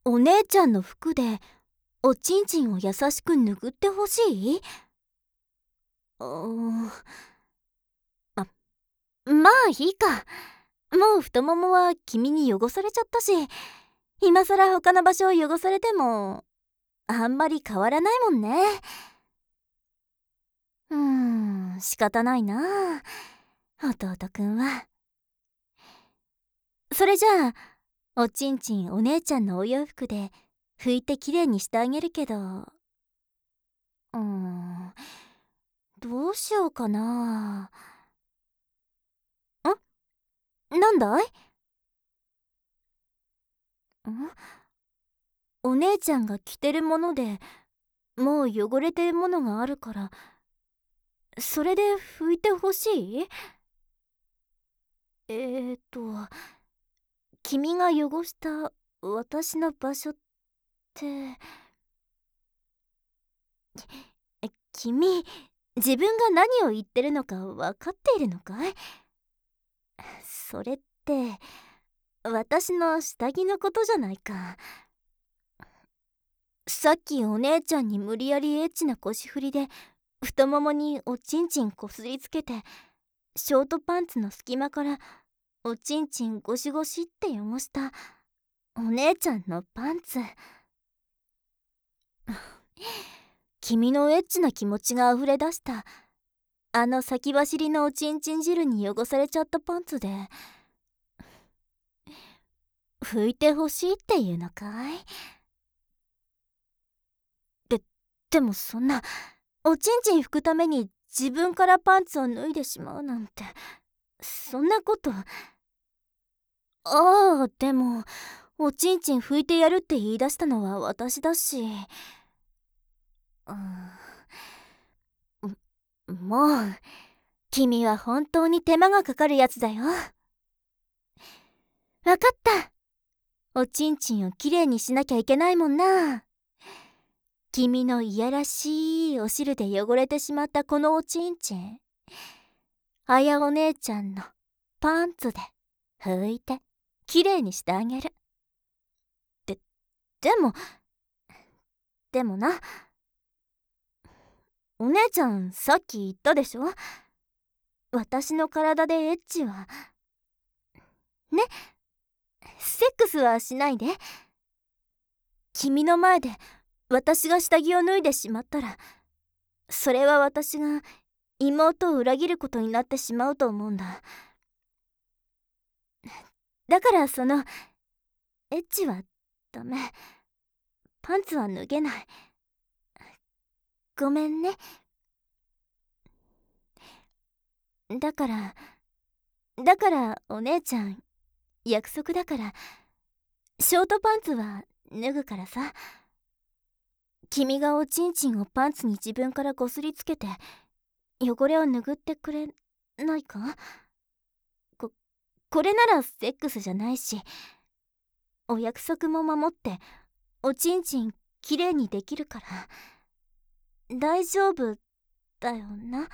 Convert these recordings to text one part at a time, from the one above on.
お姉ちゃんの服でおちんちんを優しく拭ってほしい？うーん、あ、まあいいか。もう太ももは君に汚されちゃったし、今さら他の場所を汚されてもあんまり変わらないもんね。仕方ないな、弟くんは。それじゃあ、おちんちんお姉ちゃんのお洋服で拭いてきれいにしてあげるけど、どうしようかな。なんだい？お姉ちゃんが着てるものでもう汚れてるものがあるから、それで拭いてほしい？えーっと君が汚した私の場所って、君、自分が何を言ってるのか分かっているのかい？それって私の下着のことじゃないか。さっきお姉ちゃんに無理やりエッチな腰振りで太ももにおちんちんこすりつけて、ショートパンツの隙間からおちんちんゴシゴシって汚したお姉ちゃんのパンツ。君のエッチな気持ちが溢れ出したあの先走りのおちんちん汁に汚されちゃったパンツで拭いてほしいっていうのかい？で、でもそんなおちんちん拭くために自分からパンツを脱いでしまうなんて、そんなこと。でもおちんちん拭いてやるって言い出したのは私だし。もう君は本当に手間がかかるやつだよ。わかった。おちんちんをきれいにしなきゃいけないもんな。君のいやらしいお汁で汚れてしまったこのおちんちん、あやお姉ちゃんのパンツで拭いてきれいにしてあげる。で、でも、でもな、お姉ちゃんさっき言ったでしょ？私の体でエッチは、ね、セックスはしないで。君の前で私が下着を脱いでしまったら、それは私が妹を裏切ることになってしまうと思うんだ。だからエッチはダメ。パンツは脱げない。ごめんね。だから、だからお姉ちゃん、約束だから、ショートパンツは脱ぐからさ。君がおちんちんをパンツに自分からこすりつけて、汚れを拭ってくれないか？こ、これならセックスじゃないし、お約束も守って、おちんちんきれいにできるから、大丈夫だよな。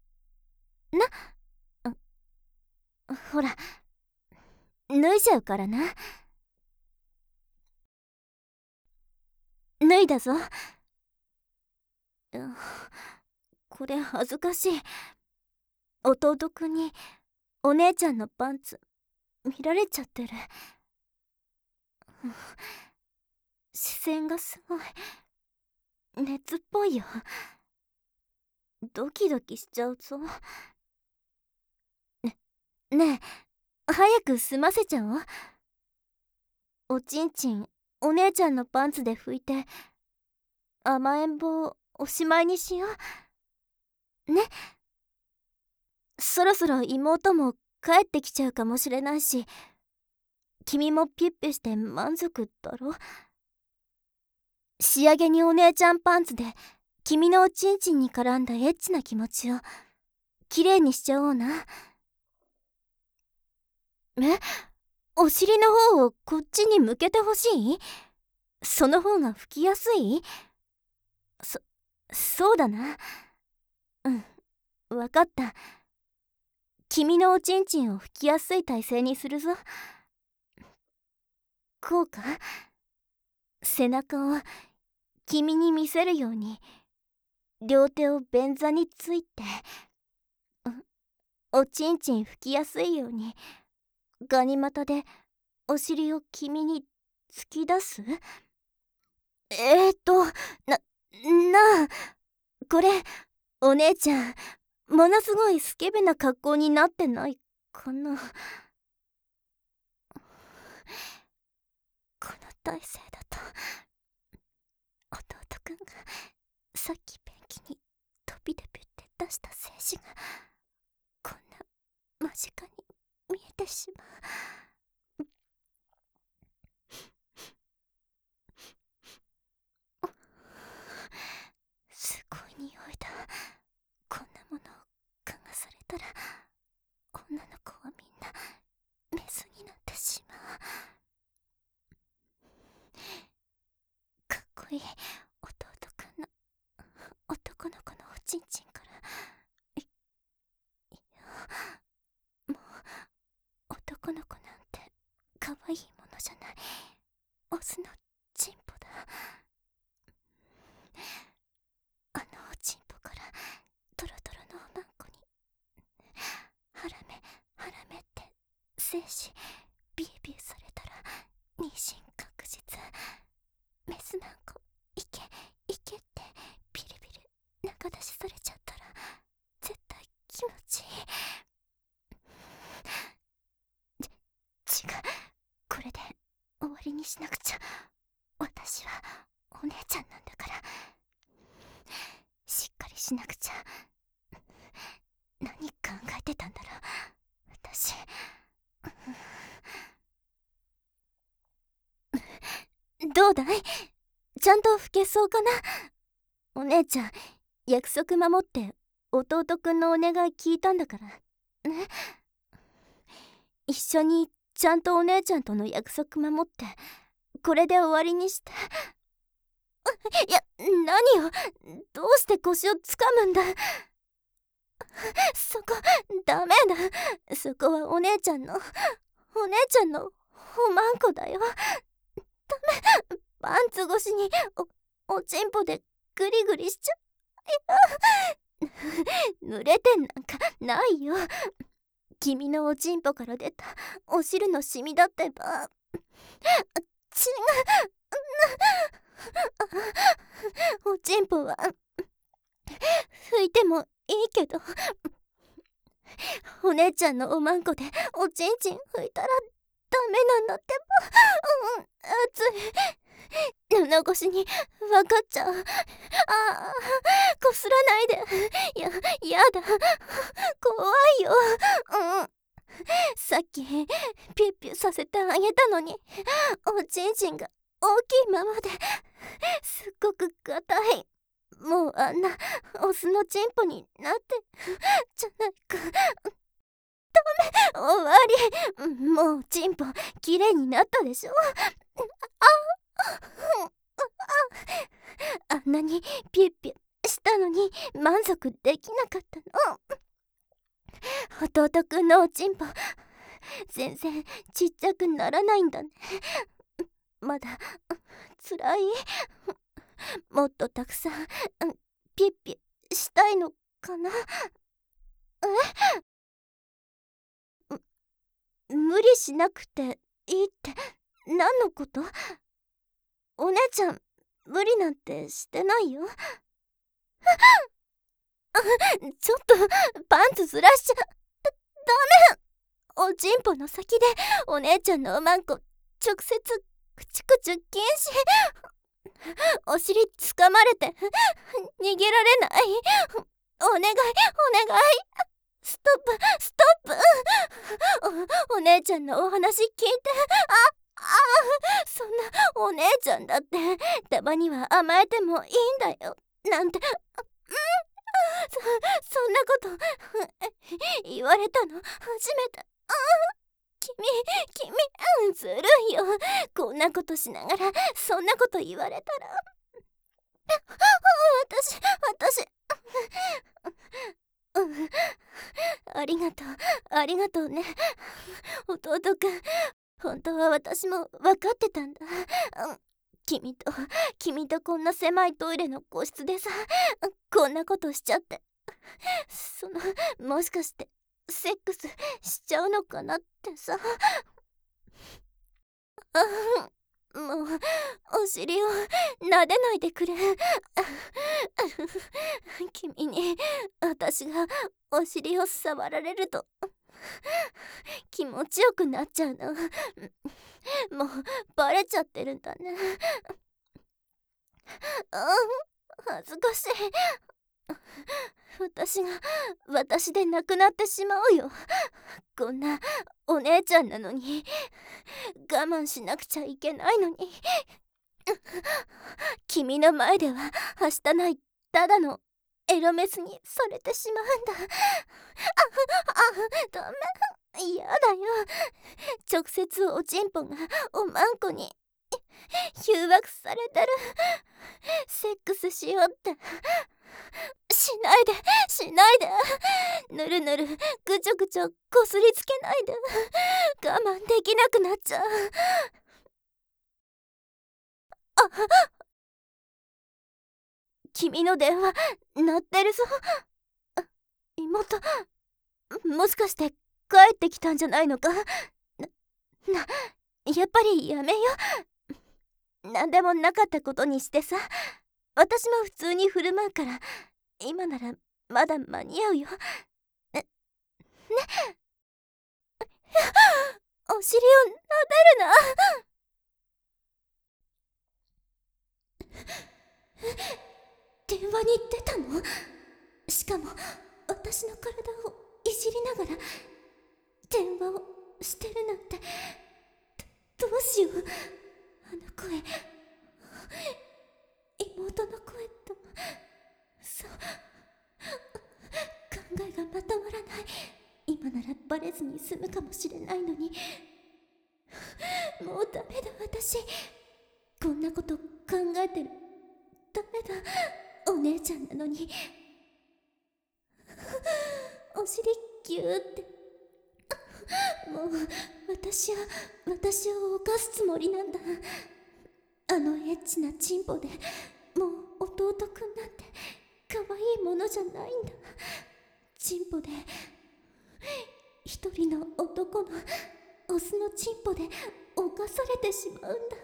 ほら、脱いじゃうからな。脱いだぞ。うんこれ恥ずかしい。弟くんにお姉ちゃんのパンツ見られちゃってる。視線がすごい熱っぽいよ。ドキドキしちゃうぞ。ねえ、早く済ませちゃおう。おちんちんお姉ちゃんのパンツで拭いて、甘えん坊おしまいにしようね。そろそろ妹も帰ってきちゃうかもしれないし、君もピュッピュして満足だろ？仕上げにお姉ちゃんパンツで君のおちんちんに絡んだエッチな気持ちをきれいにしちゃおうな。え、お尻の方をこっちに向けてほしい？その方が拭きやすい？そ、そうだな。わかった。君のおちんちんを拭きやすい体勢にするぞ。こうか？ 背中を君に見せるように両手を便座について、おちんちん拭きやすいようにガニ股でお尻を君に突き出す。なあ、これお姉ちゃんものすごいスケベな格好になってないかな。この体勢だと弟くんがさっきペンキに飛び出て出した精子がこんな間近に見えてしまう。すごい匂いだ。こんなものを嗅がされたら女の子はみんなメスになってしまう。かっこいい弟くんの男の子のおちんちんから、いや、もう男の子なんて可愛いものじゃないオスのチンポだ。あのおちんぽからトロトロのおまんこにハラメハラメって精子ビュービューされたら妊娠確実。メスマンコいけいけってビリビリ中出しされちゃったら絶対気持ちいい。違う、これで終わりにしなくちゃ。私はお姉ちゃんなんだから、しっかりしなくちゃ。何考えてたんだろう私。どうだい、ちゃんと拭けそうかな。お姉ちゃん約束守って弟くんのお願い聞いたんだからね。一緒にちゃんとお姉ちゃんとの約束守ってこれで終わりにして。いや、何よ、どうして腰をつかむんだ。そこダメだ。そこはお姉ちゃんのおまんこだよ。ダメ、パンツ越しにおちんぽでグリグリしちゃ濡れてんなんかないよ。君のおちんぽから出たお汁のシミだってば。違う、おちんぽは拭いてもいいけど、お姉ちゃんのおまんこでおちんちん拭いたらダメなんだってば。熱い。布越しに分かっちゃう。こすらないで。やだ。怖いよ。さっきピュッピュさせてあげたのにおちんちんが大きいままですっごく硬い。もうあんなオスのチンポになってじゃないか。終わり。もうチンポきれいになったでしょ。あんなにピュッピュしたのに満足できなかったの。弟くんのおちんぽ全然ちっちゃくならないんだね。まだつらい。もっとたくさんピッピュしたいのかな。無理しなくていいって何のこと？お姉ちゃん無理なんてしてないよ。ちょっとパンツずらしちゃダメ。おちんぽの先でお姉ちゃんのおまんこ直接クチクチ禁止。お尻つかまれて逃げられない。お願いお願い、ストップストップ。お姉ちゃんのお話聞いて。そんなお姉ちゃんだってたまには甘えてもいいんだよなんて。そんなこと言われたの初めて。君ずるいよ。こんなことしながらそんなこと言われたら。私ありがとうありがとうね弟くん。本当は私も分かってたんだ。 君とこんな狭いトイレの個室でさ、こんなことしちゃって、もしかしてセックスしちゃうのかなってさ。もうお尻を撫でないでくれ。君に私がお尻を触られると気持ちよくなっちゃうの。もうバレちゃってるんだね。恥ずかしい。私でなくなってしまうよ。こんなお姉ちゃんなのに、我慢しなくちゃいけないのに。君の前でははしたないただのエロメスにされてしまうんだ。ダメ、嫌だよ。直接おちんぽがおまんこに誘惑されてる。セックスしようってしないで。ぬるぬるぐちょぐちょこすりつけないで。我慢できなくなっちゃう。君の電話鳴ってるぞ。妹、もしかして帰ってきたんじゃないのか。やっぱりやめよ。なんでもなかったことにしてさ。私も普通に振る舞うから、今ならまだ間に合うよ。ね。お尻を撫でるな。電話に出たの？しかも私の体をいじりながら電話をしてるなんて。どうしよう。あの声、妹の声と。そう考えがまとまらない。今ならバレずに済むかもしれないのに。もうダメだ。私こんなこと考えてる。ダメだ。お姉ちゃんなのに。お尻ギューって。もう私を犯すつもりなんだ。あのエッチなチンポでもう弟くんなんて可愛いものじゃないんだ。チンポで一人の男のオスのチンポで犯されてしまうんだ。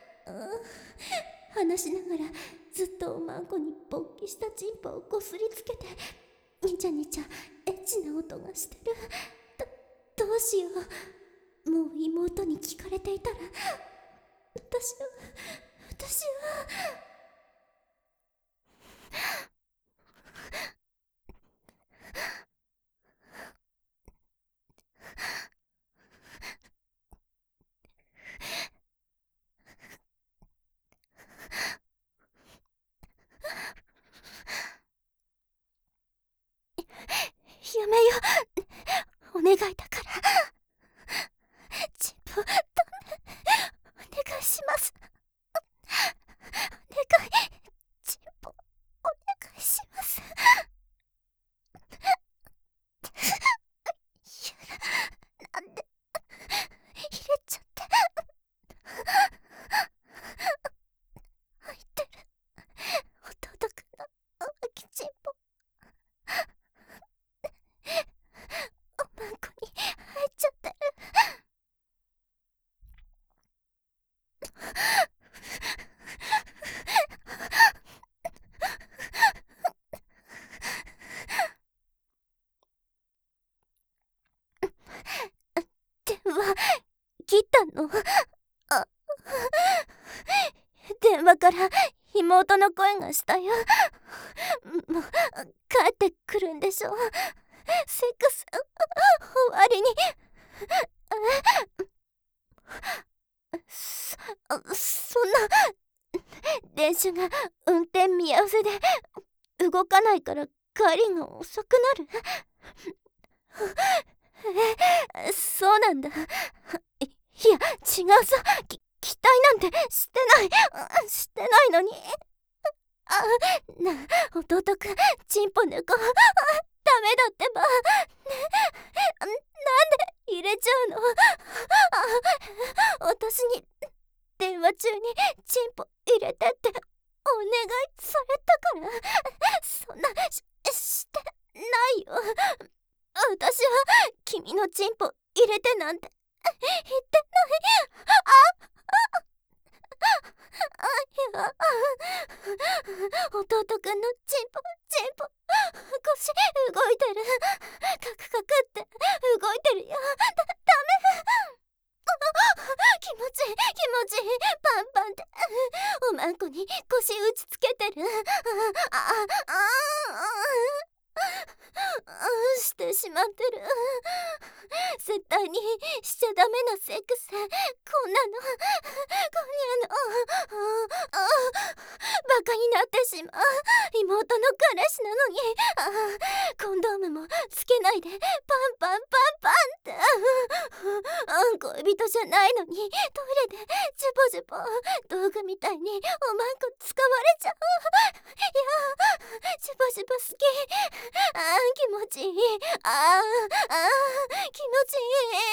話しながらずっとおまんこに勃起したチンポをこすりつけて、にちゃにちゃエッチな音がしてる。どうしよう。もう妹に聞かれていたら、私はやめよ。お願いだから。チンポダメ。お願いします。お願い。チンポお願いします。なんで入れちゃって入ってる。弟くんの大きチンポおまんこに入っちゃってる。電話切ったの？あ、電話から妹の声がしたよ。もう帰ってくるんでしょ。セックス終わりに。そんな。電車が運転見合わせで動かないから帰りが遅くなる。そうなんだ。いや違うさ。期待なんてしてないのに。弟くんチンポ猫ダメだってば。なんで入れちゃうの？私に電話中にチンポ入れてってお願いされたから。そんなしてないよ。私は君のチンポ入れてなんて言ってない。弟くんのチンポ腰動いてる。カクカクって動いてるよ。ダメ。気持ちいいパンパンっておまんこに腰打ちつけてる。してしまってる。絶対にしちゃダメなセックス。こんなのバカになってしまう。妹の彼氏なのにコンドームもつけないでパンって恋人じゃないのにトイレでジュボジュボ道具みたいにおまんこ使われちゃう。いやジュボジュボ好き。気持ちいい。気持ちい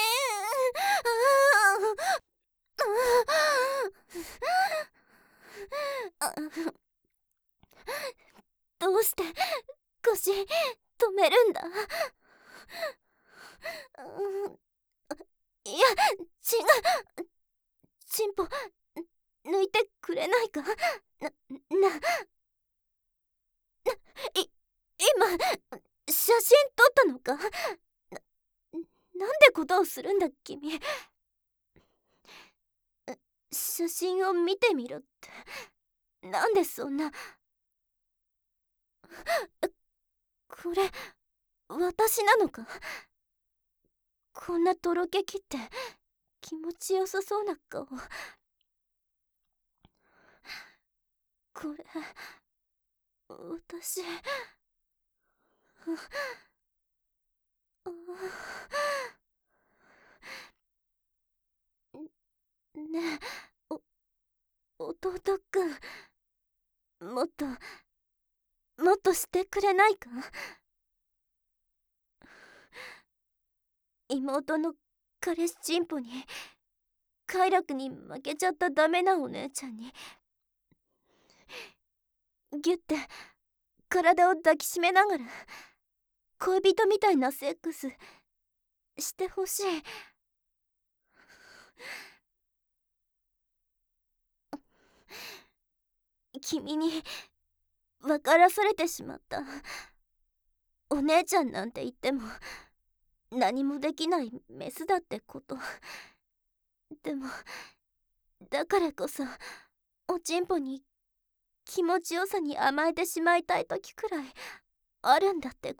い。どうして腰止めるんだ。いや違う。チンポ抜いてくれないか。今写真撮ったのか。なんでことをするんだ君。写真を見てみろって。なんでそんな。これ私なのか。こんなとろけきって気持ちよさそうな顔。これ私ねえ弟くん、もっとしてくれないか。妹の彼氏チンポに快楽に負けちゃったダメなお姉ちゃんにギュッて体を抱きしめながら恋人みたいなセックスしてほしい。君に分からされてしまった。お姉ちゃんなんて言っても何もできないメスだってこと。でもだからこそおちんぽに気持ちよさに甘えてしまいたい時くらいあるんだってこと。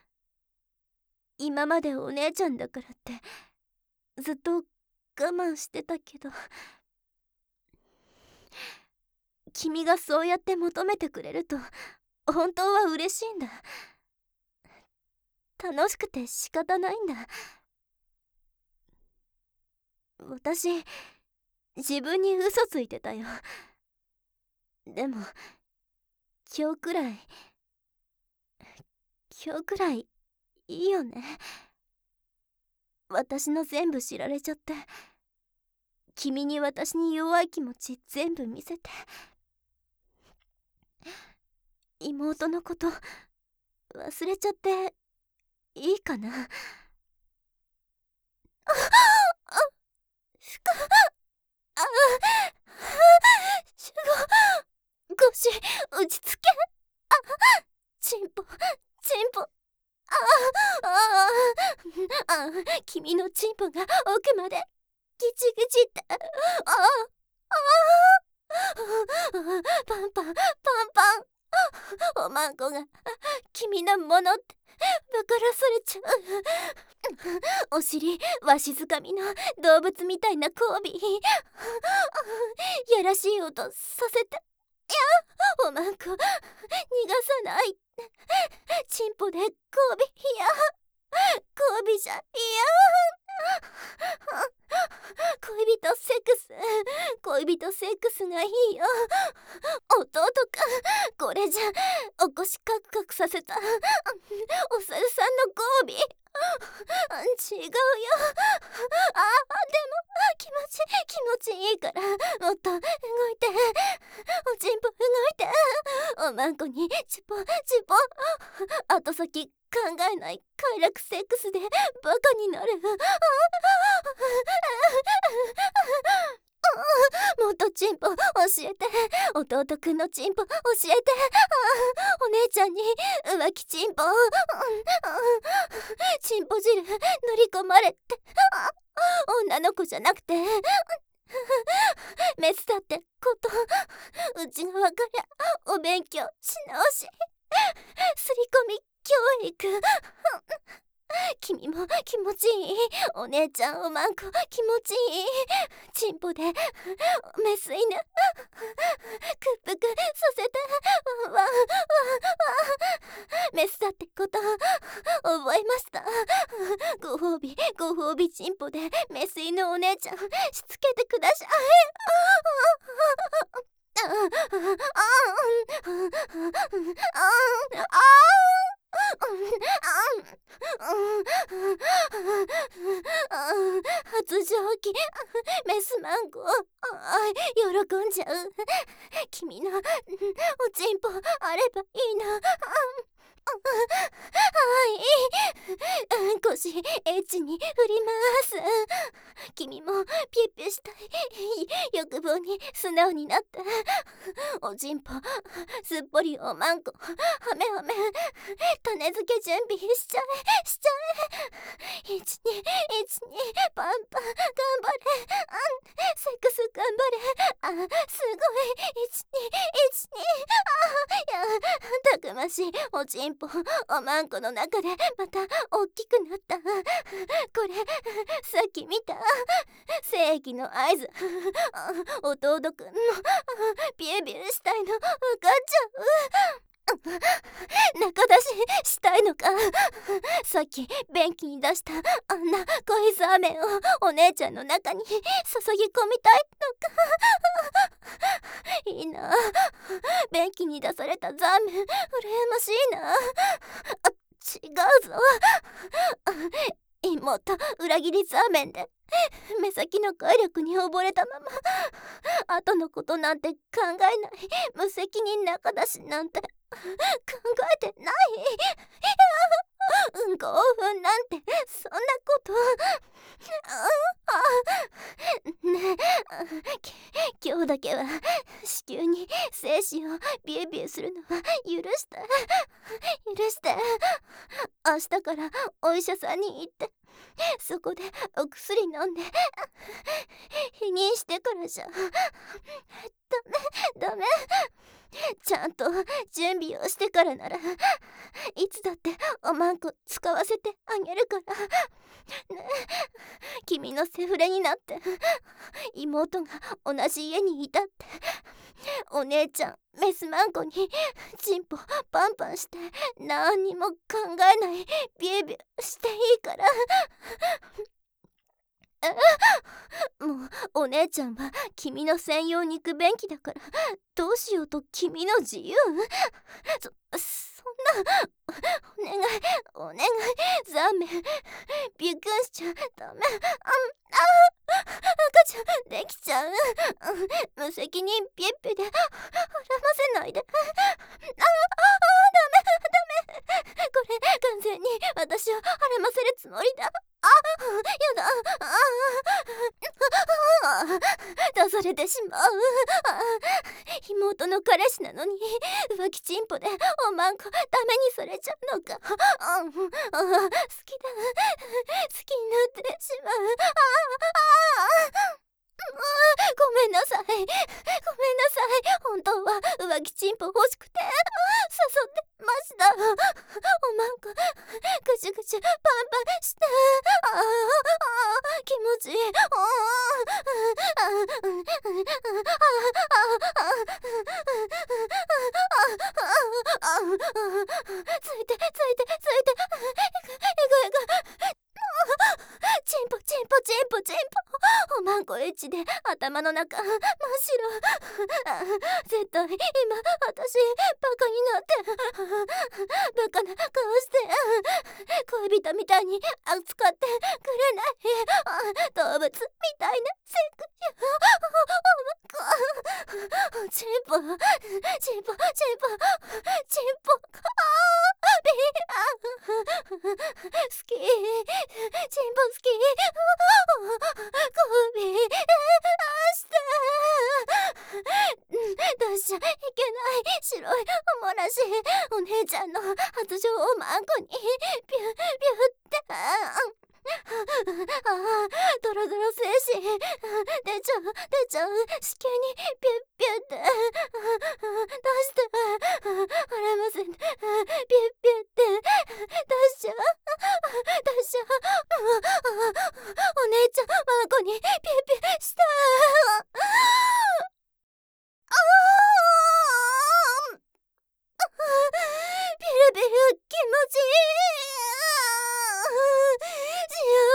今までお姉ちゃんだからってずっと我慢してたけど、君がそうやって求めてくれると本当は嬉しいんだ。楽しくて仕方ないんだ。私自分に嘘ついてたよ。でも今日くらいいいよね。私の全部知られちゃって、君に私に弱い気持ち全部見せて。妹のこと忘れちゃっていいかな。シュゴ腰落ち着け。チンポ君のチンポが奥までギチギチって。パンおまんこが君のものって分からされちゃう。お尻わしづかみの動物みたいな交尾。やらしい音させて。おまんこ逃がさない。チンポで交尾。 交尾じゃいや恋人セックス、恋人セックスがいいよ。弟か、これじゃお腰カクカクさせたお猿さんの交尾。違うよ。でも気持ちいいからもっと動いて、おちんぽ動いて、おまんこにチュポチュポ。後先考えない快楽セックスでバカになる。もっとチンポ教えて、弟くんのチンポ教えて。お姉ちゃんに浮気チンポ、チンポ汁塗り込まれて、女の子じゃなくてメスだってこと内側からお勉強し直し、すり込み教育。君も気持ちいい。お姉ちゃんおまんこ気持ちいい。チンポでメス犬屈服させて、わわわわメスだってこと覚えました。ご褒美チンポでメス犬お姉ちゃんしつけてください。発情期メスマンゴ喜んじゃう。君のおちんぽあればいいな。腰エッチに振ります。君もピュッピュしたい欲望に素直になって、おちんぽすっぽりおまんこはめ種付け準備しちゃえ。12パン頑張れ。セックス頑張れ。すごい。12たくましいおちんぽおまんこの中でまた大きくなった。これさっき見た正義の合図。弟くんのビュービューしたいの分かっちゃう。仲出ししたいのか。さっき便器に出したあんな恋ザーメンをお姉ちゃんの中に注ぎ込みたいのか。いいな、便器に出されたザーメン羨ましいな。違うぞ。妹裏切りザーメンで目先の快楽に溺れたまま後のことなんて考えない無責任仲出しなんて考えてない。興奮なんてそんなことねえ、今日だけは子宮に精子をビュービューするのは許して明日からお医者さんに行ってそこでお薬飲んで避妊してからじゃダメ。ちゃんと準備をしてからならいつだっておまんこ使わせてあげるからね。君のセフレになって妹が同じ家にいたってお姉ちゃんメスマンコにチンポパンパンして何にも考えないビュービューしていいから。もうお姉ちゃんは君の専用肉便器だからどうしようと君の自由。そんなお願いザーメンビュークンしちゃダメ。赤ちゃんできちゃう。無責任ピュッピュで払わせないで。ダメ。これ完全に私を払ませるつもりだ。やだ。出されてしまう。妹の彼氏なのに浮気チンポでおまんこダメにされちゃうのか。好きになってしまう。ごめんなさい。本当は浮気チンポ欲しくて誘ってました。おまんこぐちゅぐちゅパンパンして気持ちいい。ついて。 の中真っ白。絶対今私バカになってバカな顔して恋人みたいに扱ってくれない動物みたいなセクシュチンポチンポチンポチンポビ好きチンポ好き首して出しちゃいけない白いおもらしお姉ちゃんの発情をマンコにピュピュってドロドロ精子出ちゃう子宮にピュッピュって出して絡ませてピュッピュって出しちゃうお姉ちゃんマンコにピュッピュしたビルビル気持ちいい幸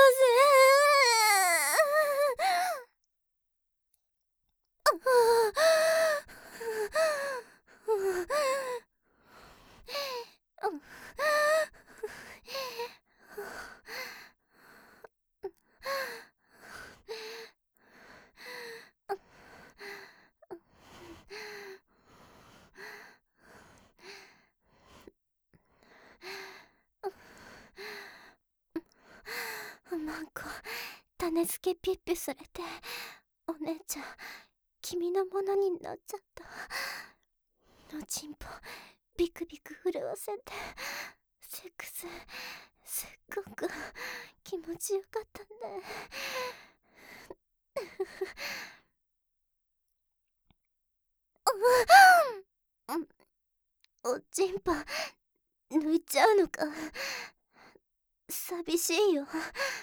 せなんか種付けピッピされてお姉ちゃん君のものになっちゃった。のチンポビクビク震わせてセックスすっごく気持ちよかったね。おちんぽ抜いちゃうのか。寂しいよ。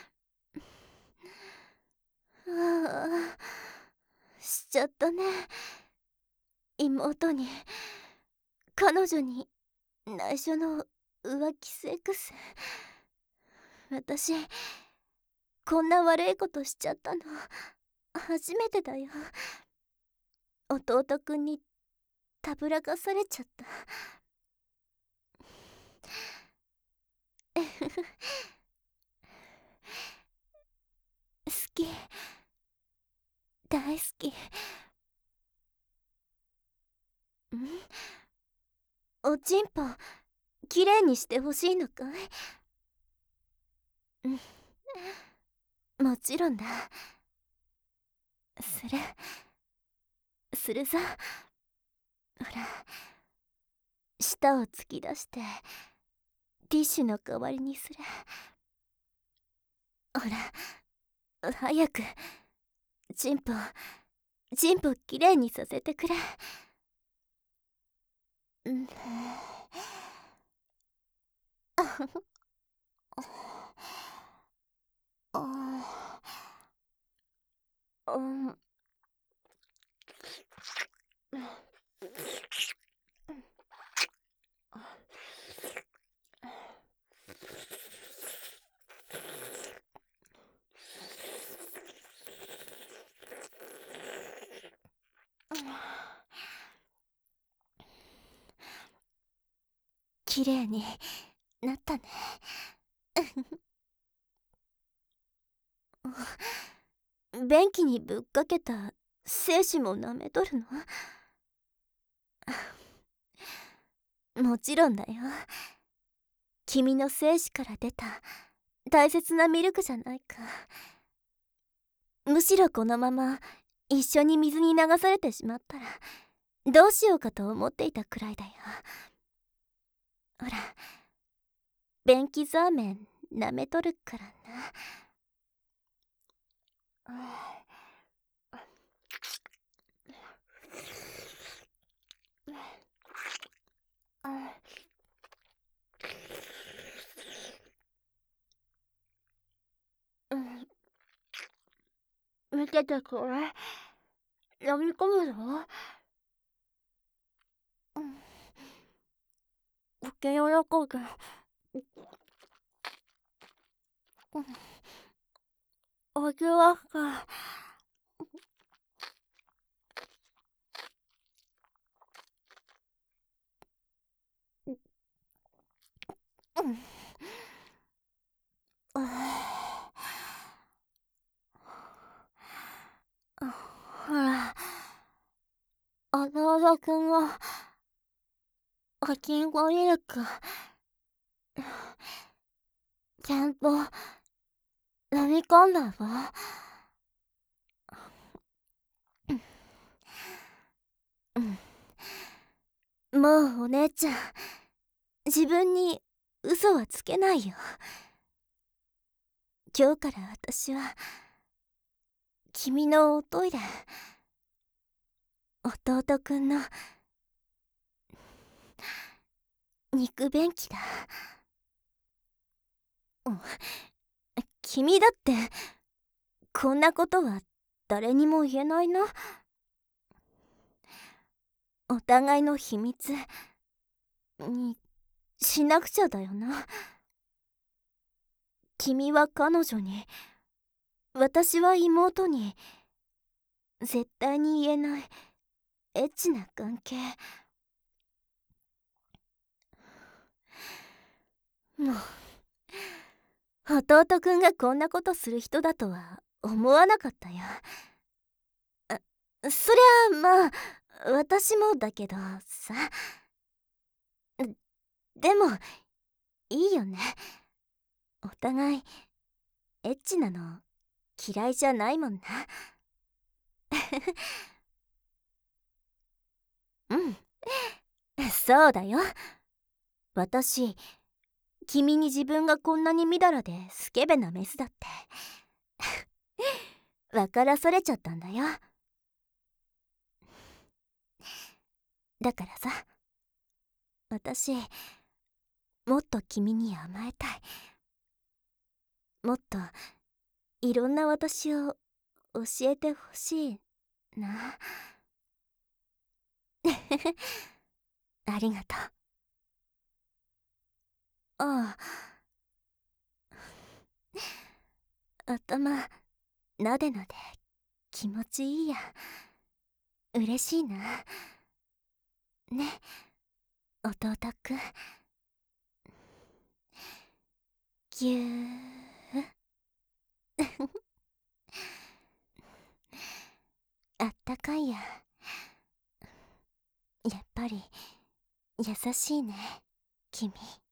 ああしちゃったね。妹に彼女に内緒の浮気セックス。私こんな悪いことしちゃったの初めてだよ。弟くんにたぶらかされちゃった。好き大好き。おちんぽきれいにしてほしいのかい？もちろんだ。するさ。ほら舌を突き出してティッシュの代わりにする。ほら早くチンポきれいにさせてくれ。きれいになったね。便器にぶっかけた精子も舐めとるの？もちろんだよ。君の精子から出た大切なミルクじゃないか。むしろこのまま一緒に水に流されてしまったらどうしようかと思っていたくらいだよ。ほら便器ザーメン舐めとるからな。見ててこれ飲み込むぞ。受け喜ぶ。おじわが弟くんはおきんこミルクちゃんと飲み込んだぞ。もうお姉ちゃん、自分に嘘はつけないよ。今日から私は君のおトイレ、弟くんの肉便器だ。うん、君だってこんなことは誰にも言えないな。お互いの秘密にしなくちゃだよな。君は彼女に、私は妹に、絶対に言えないエッチな関係。もう弟くんがこんなことする人だとは思わなかったよ。そりゃまあ私もだけどさ。でもいいよね。お互いエッチなの嫌いじゃないもんな。うんそうだよ。私君に自分がこんなにみだらでスケベなメスだって分からされちゃったんだよ。だからさ、私もっと君に甘えたい。もっといろんな私を教えてほしいな。ありがとう。ああ、頭なでなで気持ちいいや。嬉しいな。ね、弟くん。ぎゅー。あったかいや。やっぱり優しいね、君。